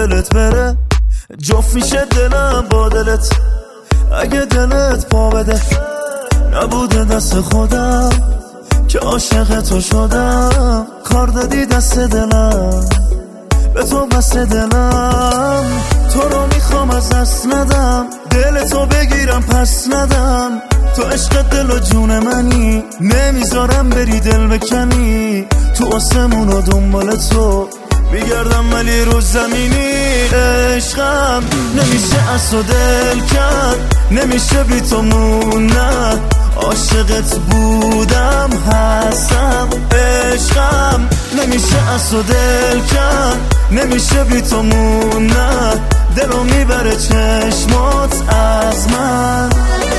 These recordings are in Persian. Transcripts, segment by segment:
دلت بره جفت میشه دلم با دلت. اگه دلت پا بده نبوده دست خودم که عاشق تو شدم. کار دادی دست دلم به تو بست دلم. تو رو میخوام از دست ندم دل تو بگیرم پس ندم. تو عشق دل و جون منی نمیذارم بری دل بکنی. تو آسمون و دنبال تو میگردم ولی رو زمینی. عشقم نمیشه از تو دل کرد نمیشه بی تو مونه. عاشقت بودم هستم. عشقم نمیشه از تو دل کرد نمیشه بی تو مونه. دلو میبره چشمات از من.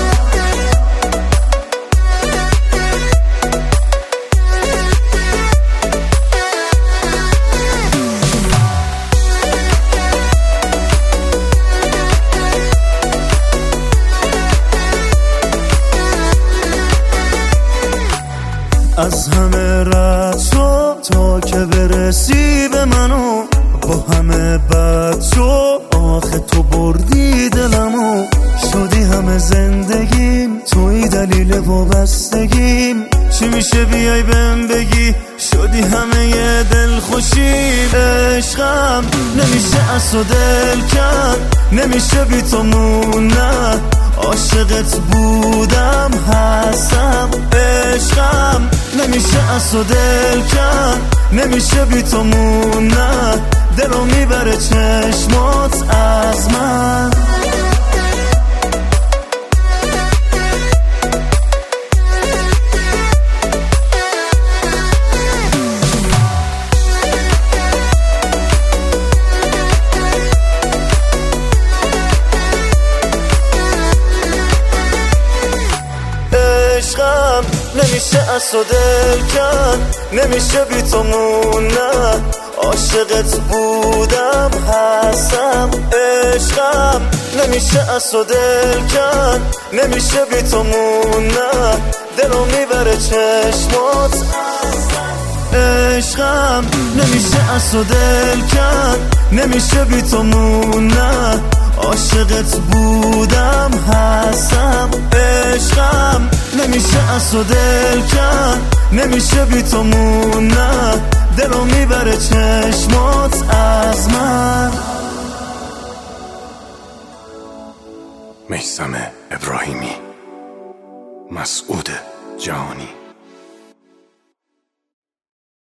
از همه رد شو تا که برسی به منو. با همه بد شو آخه تو بردی دلمو. شدی همه زندگیم توی دلیل وابستگیم. چی میشه بیای بهم بگی شدی همه ی دل خوشی. عشقم نمیشه از تو دل کرد نمیشه بی تو مونه. عاشقت بودم هستم. عشقم نمیشه از تو دل کرد نمیشه بی تو مونه. دلو میبره چشمات از من. عشقم نمیشه از تو دل کرد نمیشه بی تو مونه. عاشقت بودم هستم. عشقم نمیشه از تو دل کرد نمیشه بی تو مونه. دلو میبره چشمات. عشقم نمیشه از تو دل کرد نمیشه بی تو مونه. عاشقت بودم هستم. عشقم نمیشه از تو دل کرد نمیشه بی تو مونه. دلو میبره چشمات از من. میثم ابراهیمی، مسعود جهانی.